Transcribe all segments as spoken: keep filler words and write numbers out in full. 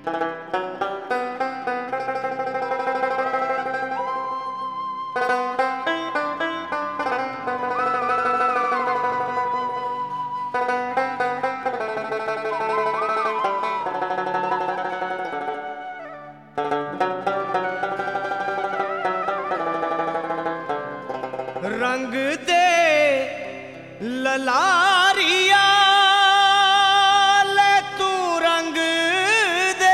रंग दे ललारिया ले तू रंग दे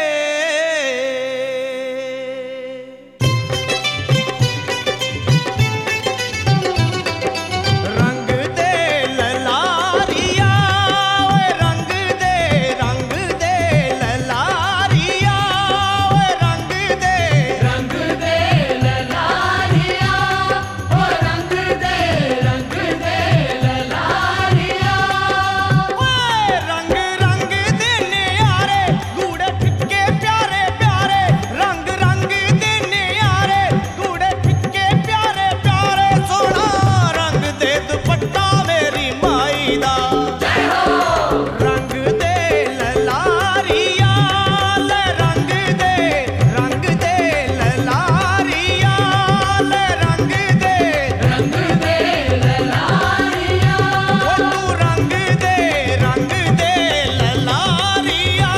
रंग दे ललारिया रंग दे रंग दे ललारिया रंग दे रंग दे ललारिया ओ रंग दे रंग दे ललारिया ओए रंग रंग दे नियारे गूड़े फिक्के प्यारे प्यारे रंग रंग दे नियारे गूड़े फिक्के प्यारे प्यारे सोना रंग दे दुपट्टा मेरी माई दा जय हो रंग दे ललारिया ले रंग दे रंग दे ललारिया ले रंग दे रंग दे ललारिया ओ तू रंग दे रंग दे ललारिया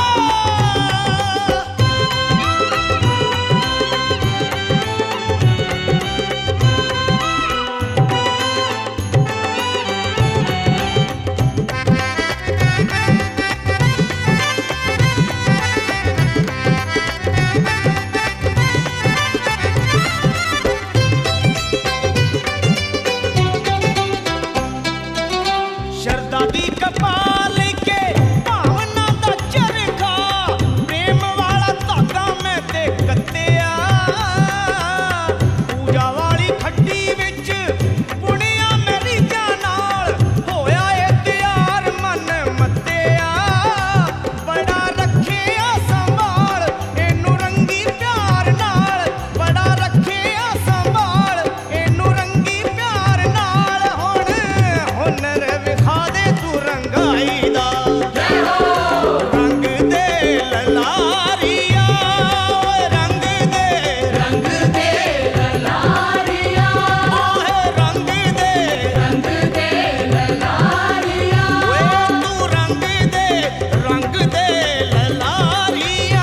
शरदा दी कपाल के भावना दा चरखा प्रेम वाला धागा मैं ते कत्तिया पूजा वाली खड्डी विच पुणिया मेरी नाल होया ए त्यार मन मत्तिया बड़ा रखिया संभाल एनू रंगी प्यार नाल बड़ा रखिया संभाल एनू रंगी प्यार नाल हुण हुनर विखा दे तू रंगाई दा जय हो रंग दे ललारिया रंग दे रंग दे ललारिया ओहे रंग दे रंग दे ललारिया ओए तू रंग दे रंग दे ललारिया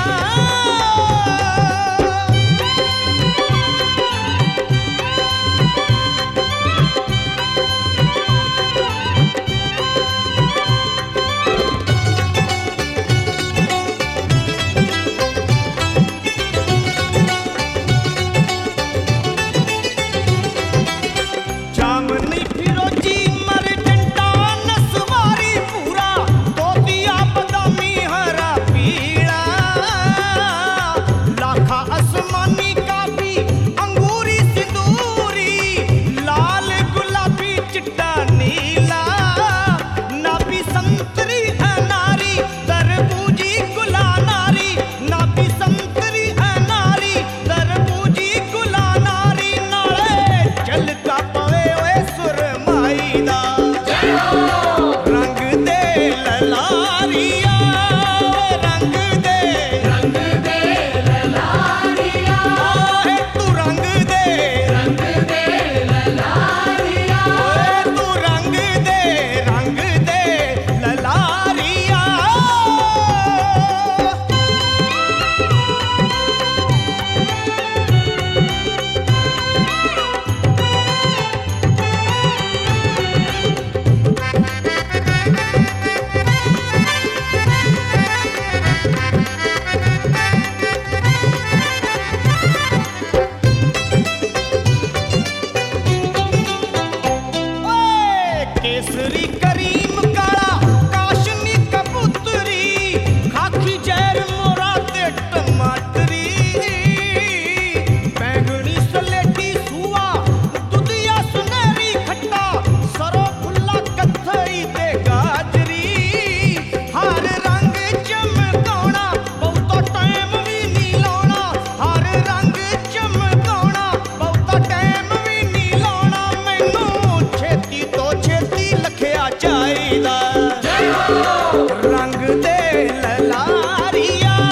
जामनी फिरोजी मरजंटा नसवारी पूरा तोतिया बदामी हरा पीला लाखा आसमानी काफी अंगूरी सिंदूरी लाल गुलाबी चिट्टा नीला नाभी संतरी अनारी तरबूजी गुला नारी नाभी संतरी अनारी तरबूजी गुला नारी नाले चल का पवे ओए सुरमाई दा जय हो रंग दे ललारिया रंग दे रंग दे ललारिया ओए तू रंग दे रंग दे ललारिया ओए तू रंग दे रंग दे ललारिया ओए केसरी करीम काला काशनी कबूतरी खाकी जैर मोरा ते टमाटरी बैंगनी सलेटी सुआ दुधिया सुनहरी खट्टा सरो फुल्ला कत्थई ते गाजरी हर रंग चमकाउणा बहुता टाइम भी नी लाउणा हर रंग चमकाउणा बहुता टाइम भी नी लाउणा मैनू छेती तो छेती लखिया चाहीदा जय हो रंग दे ललारिया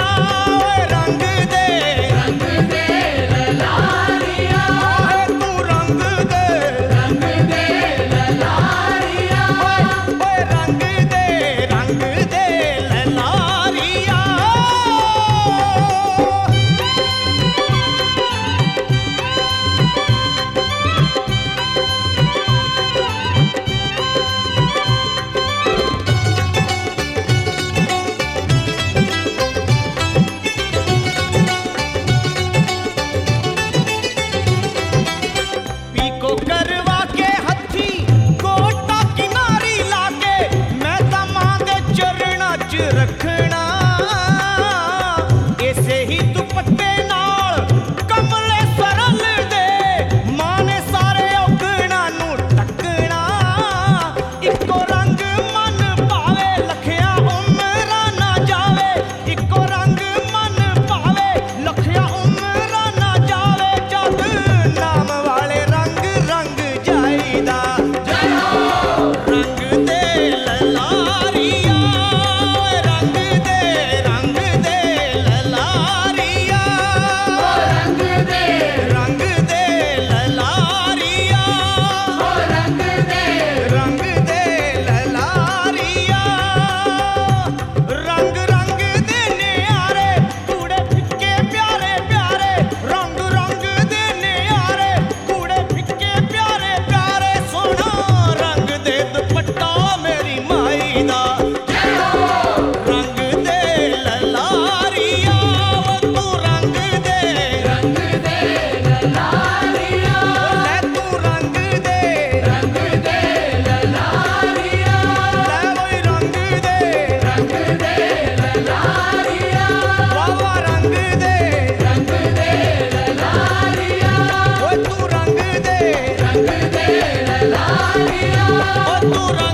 तुरा